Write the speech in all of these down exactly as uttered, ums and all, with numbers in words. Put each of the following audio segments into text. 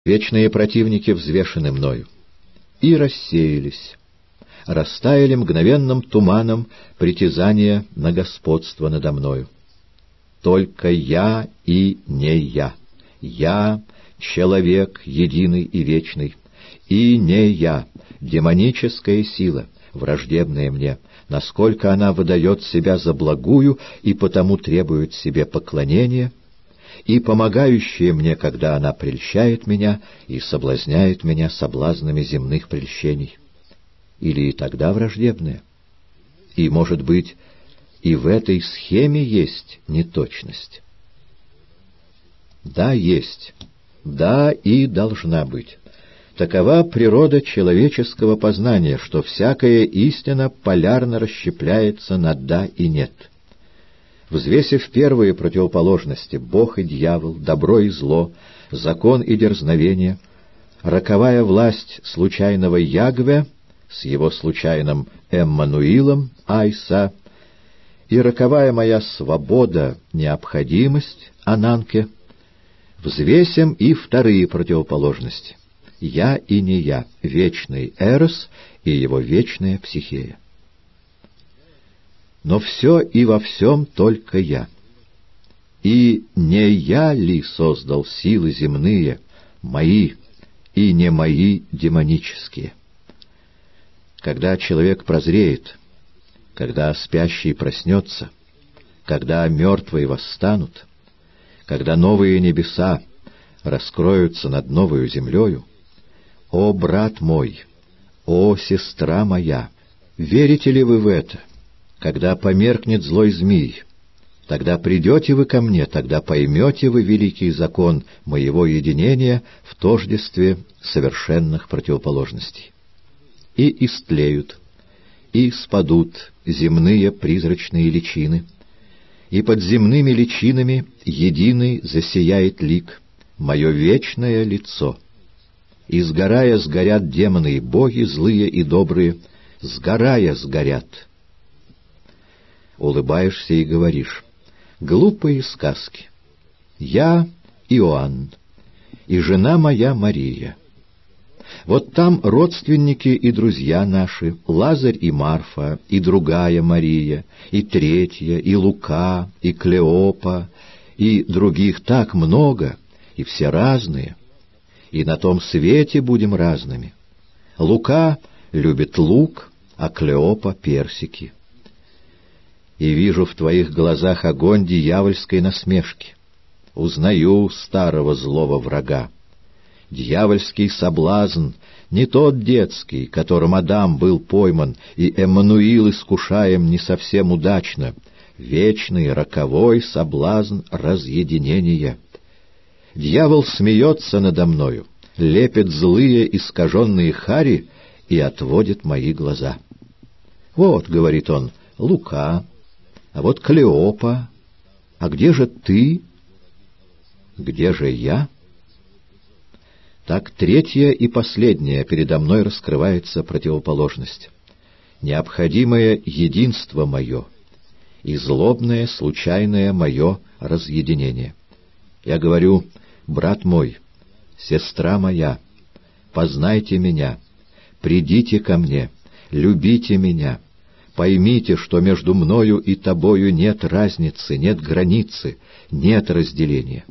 Вечные противники взвешены мною и рассеялись, растаяли мгновенным туманом притязания на господство надо мною. Только я и не я, я — человек единый и вечный, и не я — демоническая сила, враждебная мне, насколько она выдает себя за благую и потому требует себе поклонения, и помогающая мне, когда она прельщает меня и соблазняет меня соблазнами земных прельщений. Или и тогда враждебная. И, может быть, и в этой схеме есть неточность. Да, есть. Да, и должна быть. Такова природа человеческого познания, что всякая истина полярно расщепляется на «да» и «нет». Взвесив первые противоположности — Бог и дьявол, добро и зло, закон и дерзновение, роковая власть случайного Ягве с его случайным Эммануилом, Айса, и роковая моя свобода, необходимость, Ананке, взвесим и вторые противоположности — я и не я, вечный Эрос и его вечная Психея. Но все и во всем только я. И не я ли создал силы земные, мои, и не мои демонические? Когда человек прозреет, когда спящий проснется, когда мертвые восстанут, когда новые небеса раскроются над новою землею, о, брат мой, о, сестра моя, верите ли вы в это? Когда померкнет злой змей, тогда придете вы ко мне, тогда поймете вы великий закон моего единения в тождестве совершенных противоположностей. И истлеют, и спадут земные призрачные личины, и под земными личинами единый засияет лик, мое вечное лицо. И сгорая сгорят демоны и боги, злые и добрые, сгорая сгорят. Улыбаешься и говоришь: глупые сказки. Я Иоанн, и жена моя Мария. Вот там родственники и друзья наши, Лазарь и Марфа, и другая Мария, и третья, и Лука, и Клеопа, и других так много, и все разные. И на том свете будем разными. Лука любит лук, а Клеопа — персики. И вижу в твоих глазах огонь дьявольской насмешки. Узнаю старого злого врага. Дьявольский соблазн не тот детский, которым Адам был пойман, и Эммануил искушаем не совсем удачно. Вечный, роковой соблазн разъединения. Дьявол смеется надо мною, лепит злые искаженные хари и отводит мои глаза. Вот, — говорит он, — Лука, а вот Клеопа, а где же ты? Где же я? Так третья и последняя передо мной раскрывается противоположность. Необходимое единство мое и злобное, случайное мое разъединение. Я говорю: брат мой, сестра моя, познайте меня, придите ко мне, любите меня. Поймите, что между мною и тобою нет разницы, нет границы, нет разделения.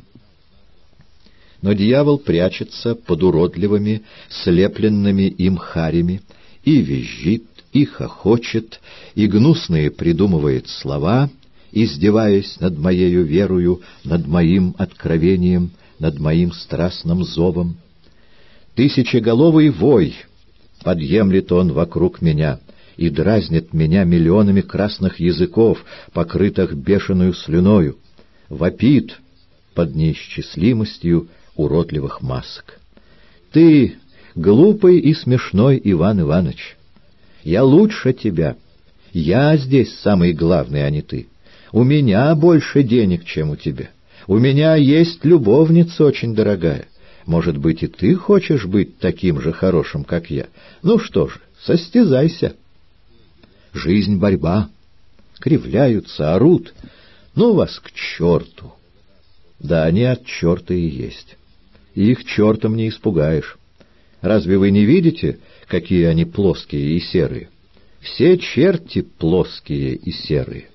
Но дьявол прячется под уродливыми, слепленными им харями, и визжит, и хохочет, и гнусные придумывает слова, издеваясь над моею верою, над моим откровением, над моим страстным зовом. Тысячеголовый вой подъемлет он вокруг меня и дразнит меня миллионами красных языков, покрытых бешеную слюною, вопит под неисчислимостью уродливых масок. Ты глупый и смешной Иван Иванович. Я лучше тебя. Я здесь самый главный, а не ты. У меня больше денег, чем у тебя. У меня есть любовница очень дорогая. Может быть, и ты хочешь быть таким же хорошим, как я? Ну что же, состязайся. Жизнь — борьба. Кривляются, орут. Ну вас к черту. Да они от черта и есть. их чертом не испугаешь. Разве вы не видите, какие они плоские и серые? Все черти плоские и серые.